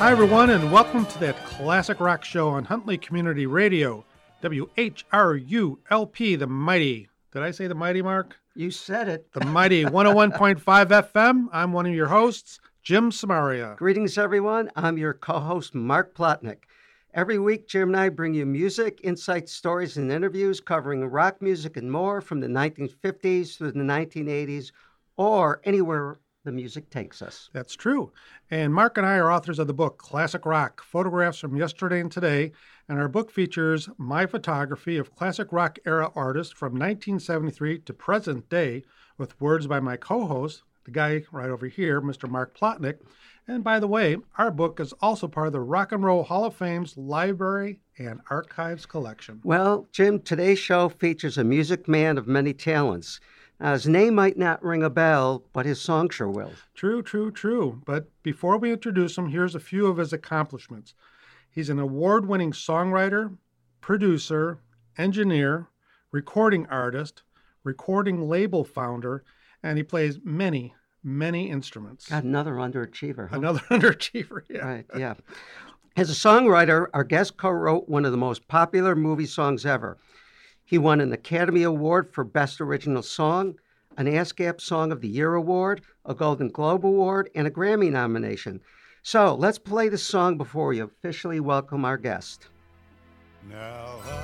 Hi, everyone, and welcome to that classic rock show on Huntley Community Radio, WHRULP, the mighty. Did I say the mighty, Mark? You said it. The mighty 101.5 FM. I'm one of your hosts, Jim Samaria. Greetings, everyone. I'm your co-host, Mark Plotnick. Every week, Jim and I bring you music, insights, stories, and interviews covering rock music and more from the 1950s through the 1980s or anywhere the music takes us. That's true. And Mark and I are authors of the book Classic Rock, Photographs from Yesterday and Today, and our book features my photography of classic rock era artists from 1973 to present day with words by my co-host, the guy right over here, Mr. Mark Plotnick. And by the way, our book is also part of the Rock and Roll Hall of Fame's Library and Archives collection. Well, Jim, today's show features a music man of many talents. Now, his name might not ring a bell, but his song sure will. True. But before we introduce him, here's a few of his accomplishments. He's an award-winning songwriter, producer, engineer, recording artist, recording label founder, and he plays many instruments. God, another underachiever. Huh? Another underachiever, yeah. Right, yeah. As a songwriter, our guest co-wrote one of the most popular movie songs ever. He won an Academy Award for Best Original Song, an ASCAP Song of the Year Award, a Golden Globe Award, and a Grammy nomination. So let's play the song before we officially welcome our guest. Now I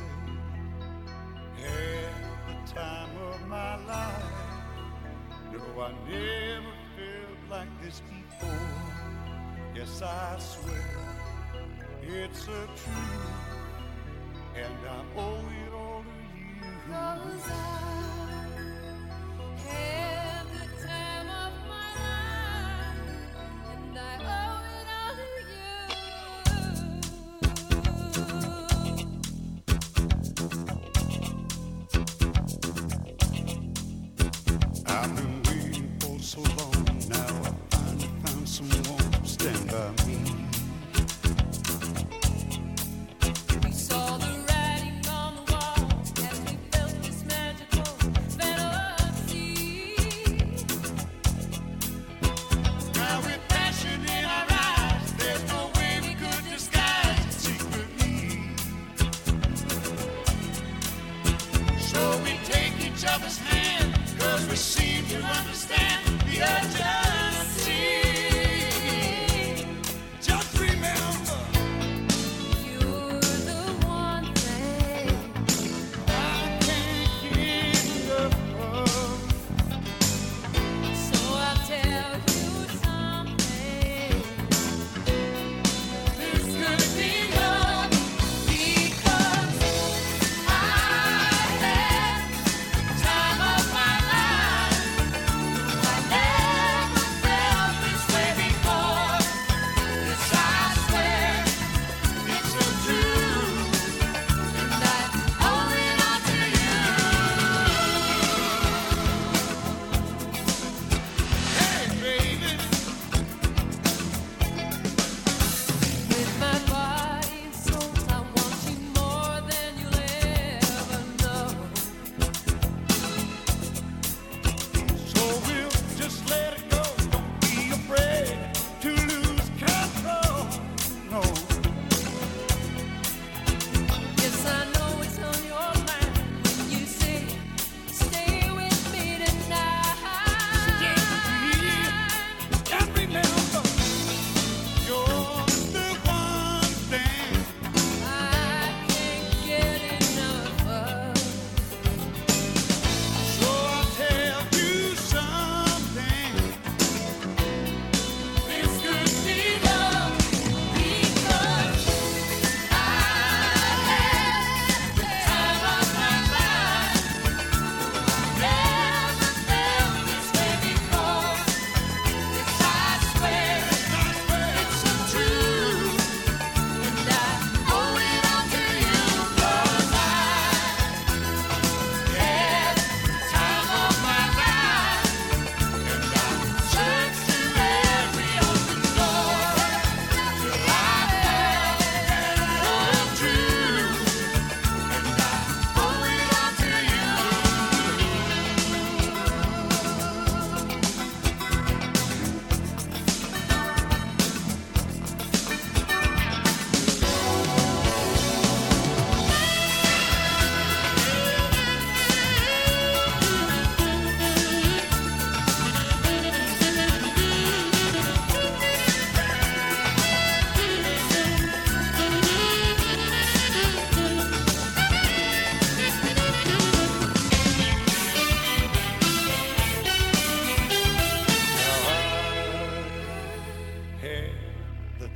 had the time of my life. No, I never felt like this before. Yes, I swear it's a truth, and I owe it all to you. 'Cause I had the time of my life, and I owe it all to I've been waiting for so long. Now I finally found someone to stand by me. We saw the writing on the wall as we felt this magical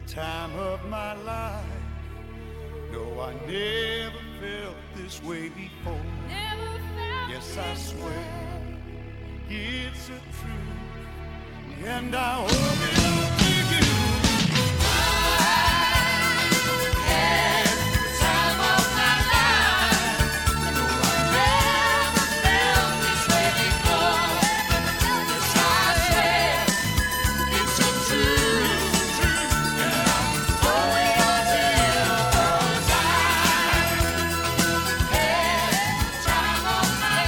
time of my life. No, I never felt this way before. Never felt Yes, I this swear way. it's a truth, and I owe it to you. I had the time of my life. No, I never felt this way before. Yes, I swear it's a truth, and I owe it to you. 'Cause I had the time of my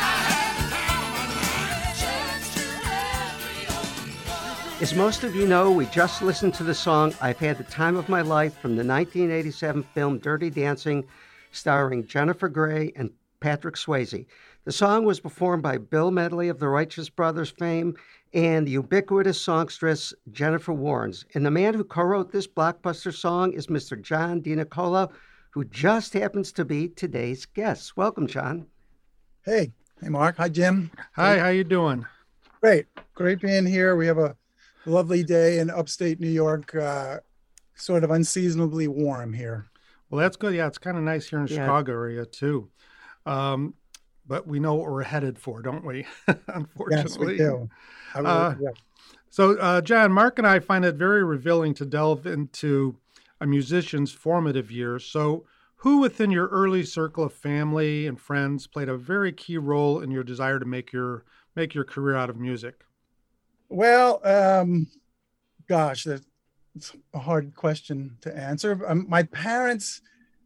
life. Chance to every open. As most of you know, we just listened to the song I've Had the Time of My Life from the 1987 film Dirty Dancing, starring Jennifer Grey and Patrick Swayze. The song was performed by Bill Medley of the Righteous Brothers fame and the ubiquitous songstress Jennifer Warnes. And the man who co-wrote this blockbuster song is Mr. John DiNicola, who just happens to be today's guest. Welcome, John. Hey, Mark. Hi, Jim. Hi, how you doing? Great being here. We have a lovely day in upstate New York, sort of unseasonably warm here. Well, that's good. Yeah, it's kind of nice here in the Yeah. Chicago area too. But we know what we're headed for, don't we? Unfortunately. Yes, we do. Yeah. So, John, Mark and I find it very revealing to delve into a musician's formative years. So, who within your early circle of family and friends played a very key role in your desire to make your career out of music? Well, gosh, that's a hard question to answer. My parents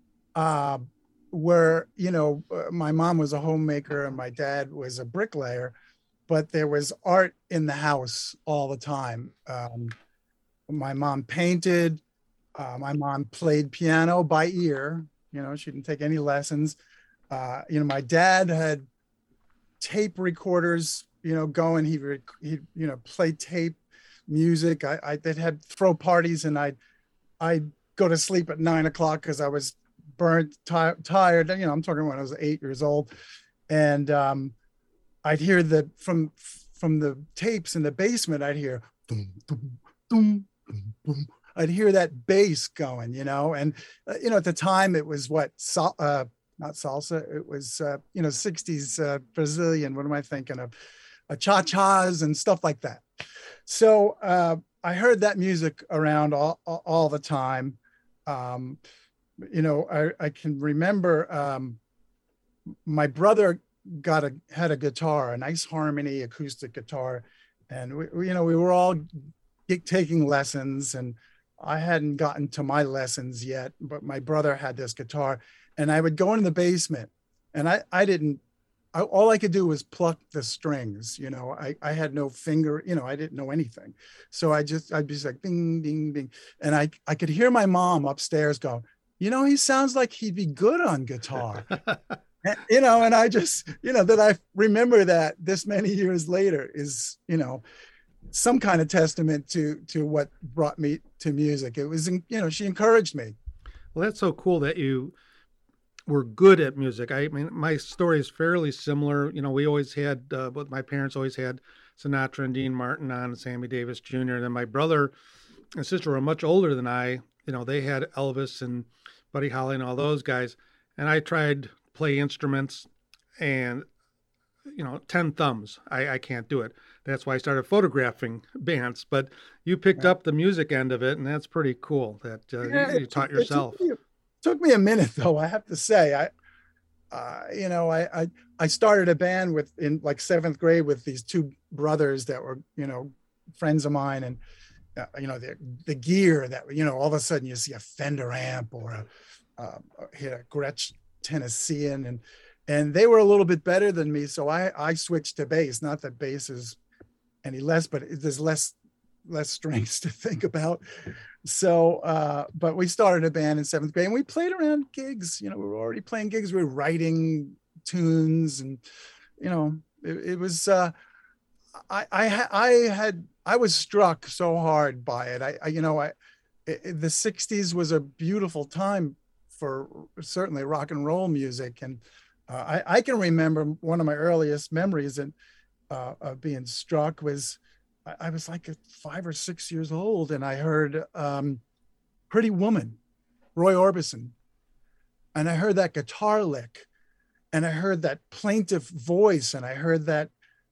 were, my mom was a homemaker and my dad was a bricklayer, but there was art in the house all the time. My mom painted. My mom played piano by ear. She didn't take any lessons. My dad had tape recorders, going. He'd play tape music. They'd had throw parties, and I'd go to sleep at 9 o'clock because I was burnt, tired. I'm talking when I was 8 years old, and I'd hear from the tapes in the basement. I'd hear boom, boom, boom, boom, boom. I'd hear that bass going, and at the time it was not salsa. It was 60s Brazilian. What am I thinking of? Cha-chas and stuff like that. So I heard that music around all the time. I can remember my brother had a guitar, a nice harmony acoustic guitar, and we were all taking lessons, and I hadn't gotten to my lessons yet, but my brother had this guitar, and I would go into the basement, and all I could do was pluck the strings. I had no finger, I didn't know anything. So I'd be like, ding, ding, ding. And I could hear my mom upstairs go, he sounds like he'd be good on guitar. And I just, that I remember that this many years later is, some kind of testament to what brought me to music. It was, she encouraged me. Well, that's so cool that you were good at music. I mean, my story is fairly similar. We always had, but my parents always had Sinatra and Dean Martin on, and Sammy Davis Jr. And then my brother and sister were much older than I. They had Elvis and Buddy Holly and all those guys. And I tried to play instruments and, 10 thumbs. I can't do it. That's why I started photographing bands. But you picked up the music end of it, and that's pretty cool that you taught yourself. Took me a minute, though, I have to say. I started a band in like 7th grade with these two brothers that were, friends of mine, and the gear that, all of a sudden you see a Fender amp or a Gretsch Tennessean, and they were a little bit better than me, so I switched to bass. Not that bass is any less, but there's less strings to think about. So, but we started a band in 7th grade, and we played around gigs. We were already playing gigs. We were writing tunes, and it was. I was struck so hard by it. The 60s was a beautiful time for certainly rock and roll music, and I can remember one of my earliest memories of being struck was I was like 5 or 6 years old, and I heard Pretty Woman, Roy Orbison. And I heard that guitar lick, and I heard that plaintive voice, and I heard that,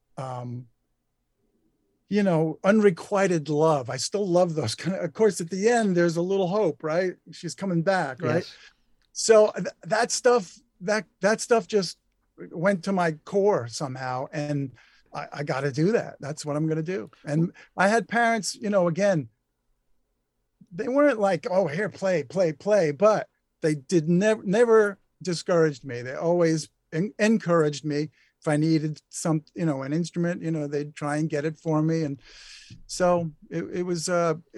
unrequited love. I still love those kind of course, at the end, there's a little hope, right? She's coming back, right? Yes. So that stuff just went to my core somehow. And I got to do that. That's what I'm going to do. And I had parents, again, they weren't like, oh, here, play, but they did never discouraged me. They always encouraged me. If I needed an instrument, they'd try and get it for me. And so I was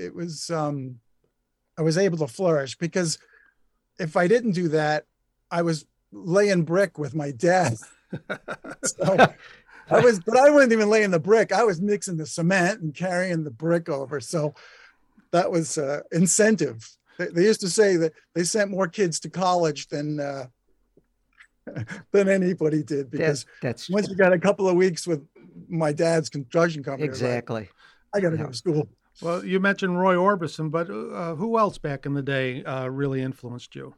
able to flourish, because if I didn't do that, I was laying brick with my dad. So but I wasn't even laying the brick. I was mixing the cement and carrying the brick over. So that was incentive. They used to say that they sent more kids to college than anybody did, because that's once you got a couple of weeks with my dad's construction company, exactly. I got to go to school. Well, you mentioned Roy Orbison, but who else back in the day really influenced you?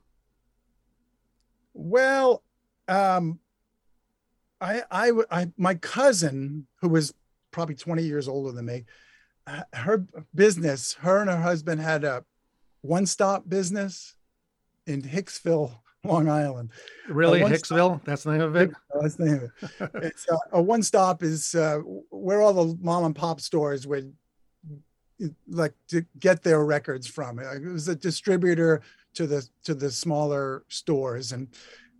Well, my cousin, who was probably 20 years older than me, her and her husband had a one-stop business in Hicksville, Long Island. Really, Hicksville? That's the name of it? That's the name of it. It's a one-stop is where all the mom and pop stores would like to get their records from. It was a distributor to the smaller stores, and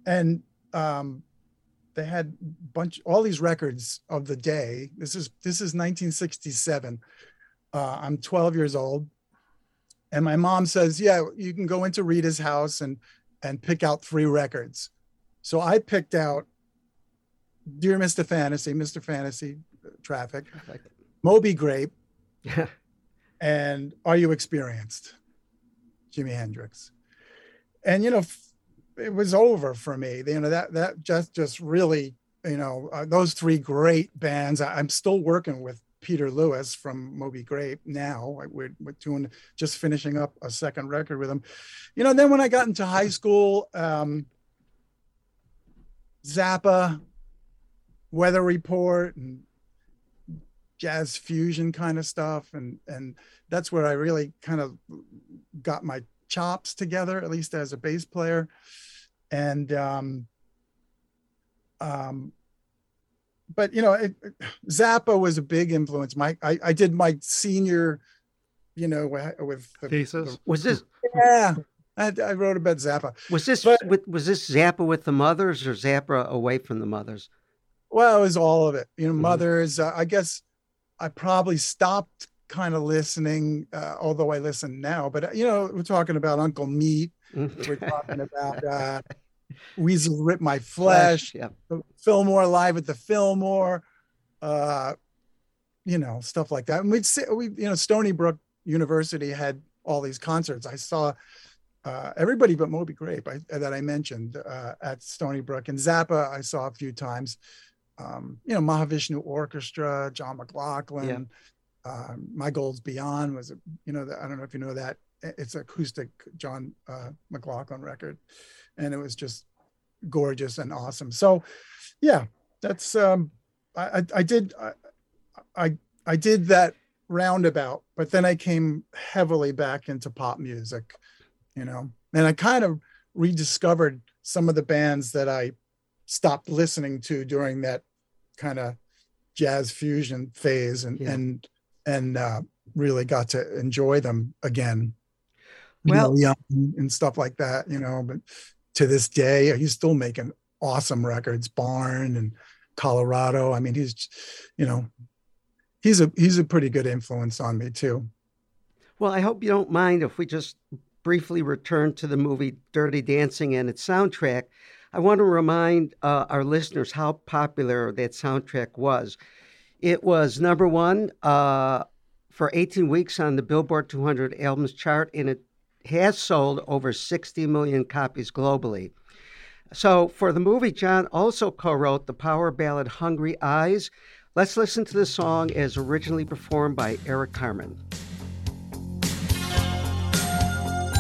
they had all these records of the day. This is 1967. I'm 12 years old, and my mom says, "Yeah, you can go into Rita's house and pick out 3 records." So I picked out Dear Mr. Fantasy, Traffic, Moby Grape, and Are You Experienced, Jimi Hendrix. And it was over for me. That just really, those 3 great bands. I'm still working with Peter Lewis from Moby Grape now. We're just finishing up a second record with him. Then when I got into high school, Zappa, Weather Report, and jazz fusion kind of stuff, and that's where I really kind of got my chops together, at least as a bass player. And but Zappa was a big influence. I did my senior, with Thesis. Was this? Yeah, I wrote about Zappa. Was this Zappa with the Mothers or Zappa away from the Mothers? Well, it was all of it. Mothers. I guess I probably stopped kind of listening, although I listen now. But we're talking about Uncle Meat. We're talking about Weasel Rip My Flesh. Yeah. Fillmore, Live at the Fillmore. Stuff like that. And Stony Brook University had all these concerts. I saw everybody but Moby Grape that I mentioned at Stony Brook, and Zappa I saw a few times. Mahavishnu Orchestra, John McLaughlin. Yeah. My Gold's Beyond was I don't know if you know that. It's an acoustic John McLaughlin record, and it was just gorgeous and awesome. So, yeah, that's I did that roundabout, but then I came heavily back into pop music, and I kind of rediscovered some of the bands that I stopped listening to during that kind of jazz fusion phase, and really got to enjoy them again. Young and stuff like that, but to this day, he's still making awesome records. Barn and Colorado. I mean, he's a pretty good influence on me too. Well, I hope you don't mind if we just briefly return to the movie Dirty Dancing and its soundtrack. I want to remind our listeners how popular that soundtrack was. It was number 1 for 18 weeks on the Billboard 200 albums chart, and it has sold over 60 million copies globally. So for the movie, John also co-wrote the power ballad Hungry Eyes. Let's listen to the song as originally performed by Eric Carmen.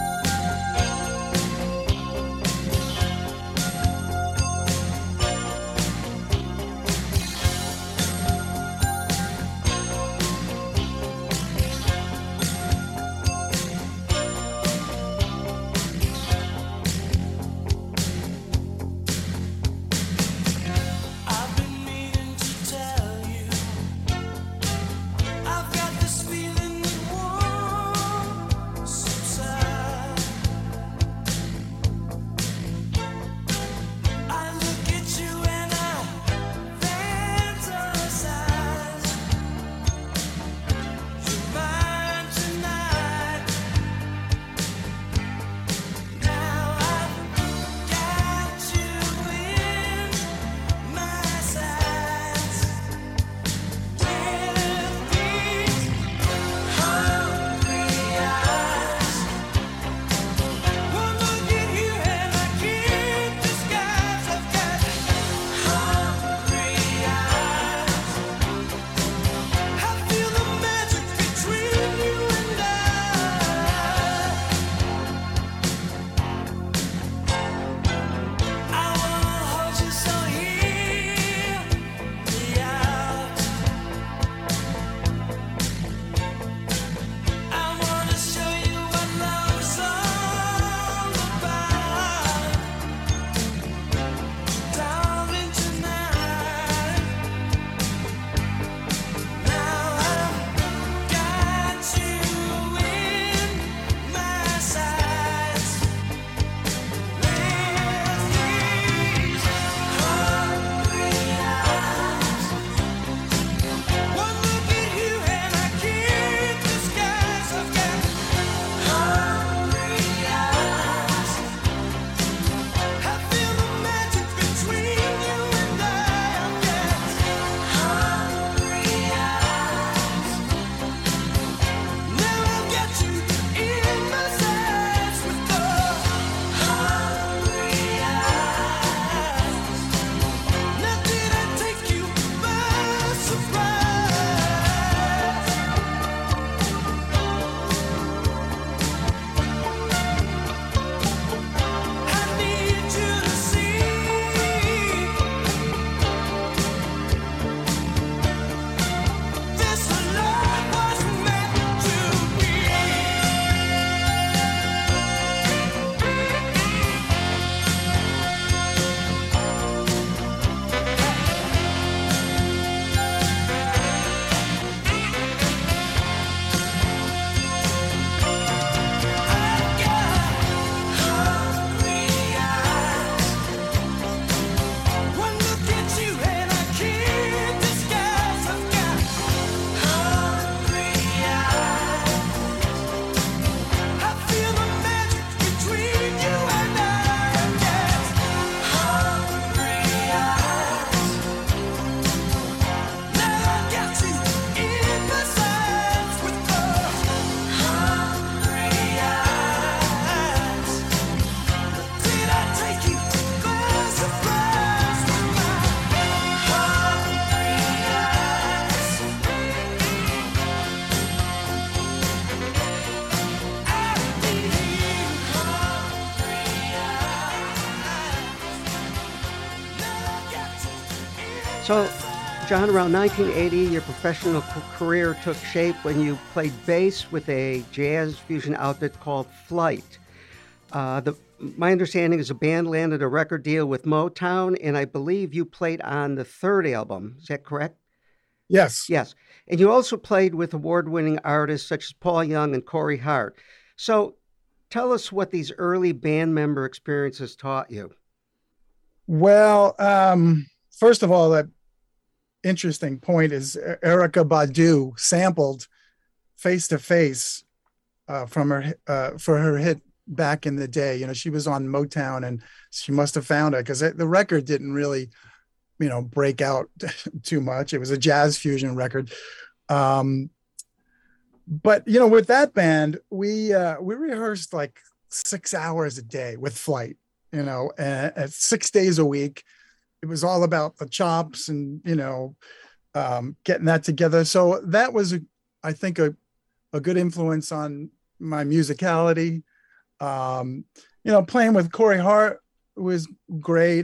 So, John, around 1980, your professional career took shape when you played bass with a jazz fusion outfit called Flight. My understanding is the band landed a record deal with Motown, and I believe you played on the third album. Is that correct? Yes. Yes. And you also played with award-winning artists such as Paul Young and Corey Hart. So tell us what these early band member experiences taught you. Well, first of all, that interesting point is Erykah Badu sampled Face to Face from her for her hit back in the day. You know, she was on Motown and she must have found it because the record didn't really, break out too much. It was a jazz fusion record. But with that band, we rehearsed like 6 hours a day with Flight, and 6 days a week. It was all about the chops and, getting that together. So that was, I think, a good influence on my musicality. Playing with Corey Hart was great.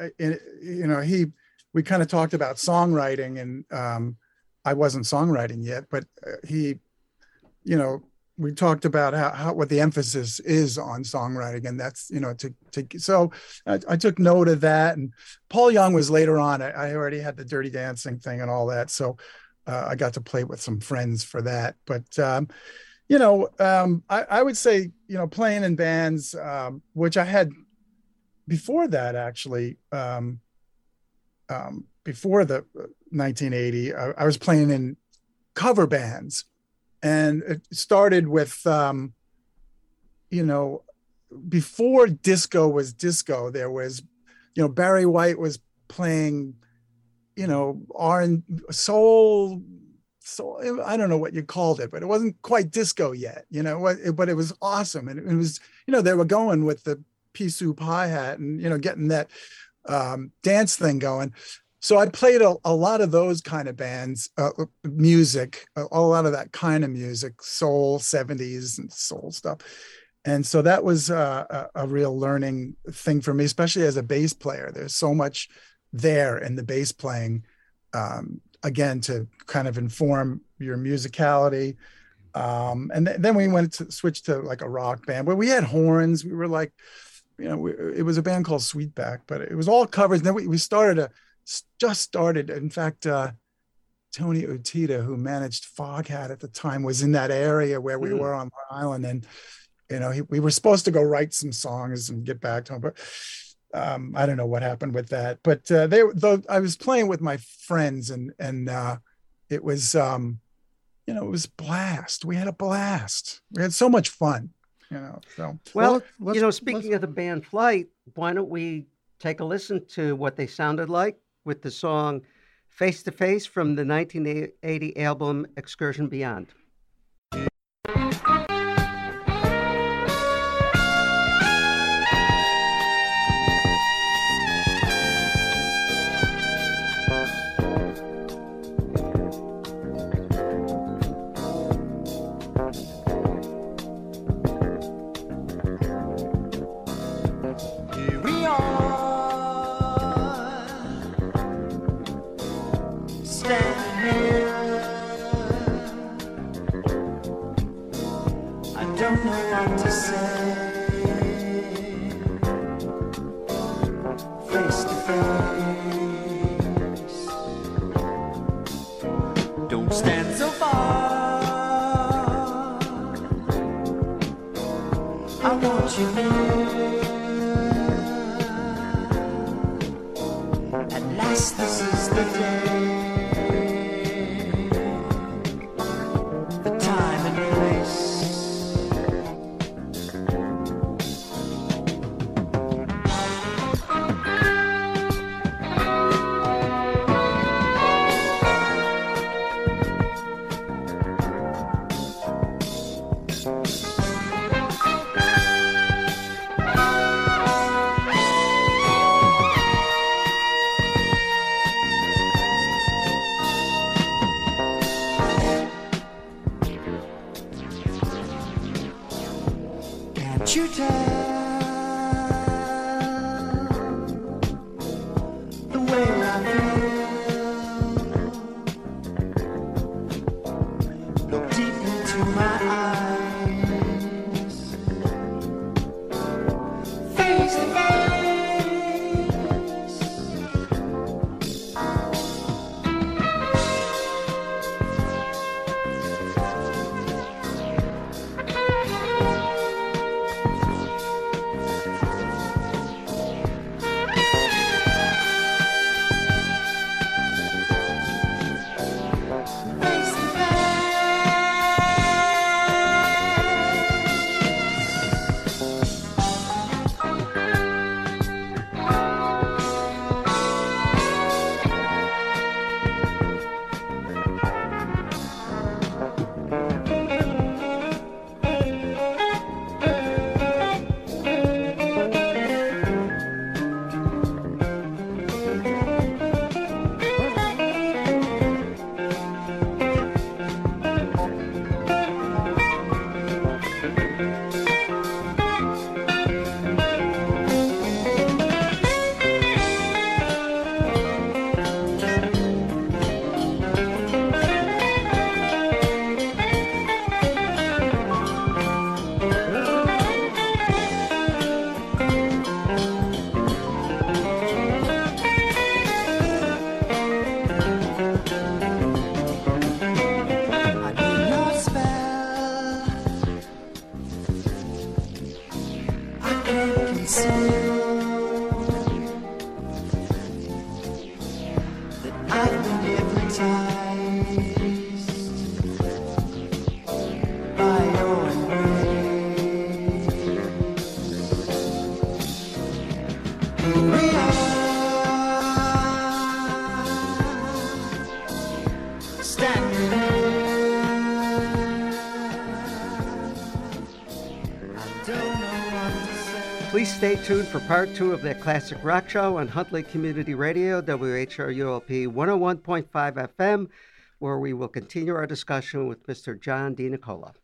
We kind of talked about songwriting, and I wasn't songwriting yet, but we talked about how what the emphasis is on songwriting, and that's so I took note of that. And Paul Young was later on. I already had the Dirty Dancing thing and all that, so I got to play with some friends for that. But I would say playing in bands, which I had before that actually. Before the 1980, I was playing in cover bands. And it started with, before disco was disco, there was, Barry White was playing, soul, I don't know what you called it, but it wasn't quite disco yet, but it was awesome. And it was, they were going with the pea soup hi-hat and, getting that dance thing going. So I played a lot of those kind of bands, music, a lot of that kind of music, soul, 70s and soul stuff. And so that was a real learning thing for me, especially as a bass player. There's so much there in the bass playing, again, to kind of inform your musicality. And then we switch to like a rock band where we had horns. We were like, it was a band called Sweetback, but it was all covers. And then we just started. In fact, Tony Utita, who managed Foghat at the time, was in that area where we were on Long Island. And, we were supposed to go write some songs and get back to him, but I don't know what happened with that. But I was playing with my friends and it was, it was a blast. We had a blast. We had so much fun, so. Well, speaking of the band Flight, why don't we take a listen to what they sounded like with the song Face to Face from the 1980 album Excursion Beyond. You tell the way I feel. eyes, face to face. Please stay tuned for part 2 of that classic rock show on Huntley Community Radio, WHRULP 101.5 FM, where we will continue our discussion with Mr. John DiNicola.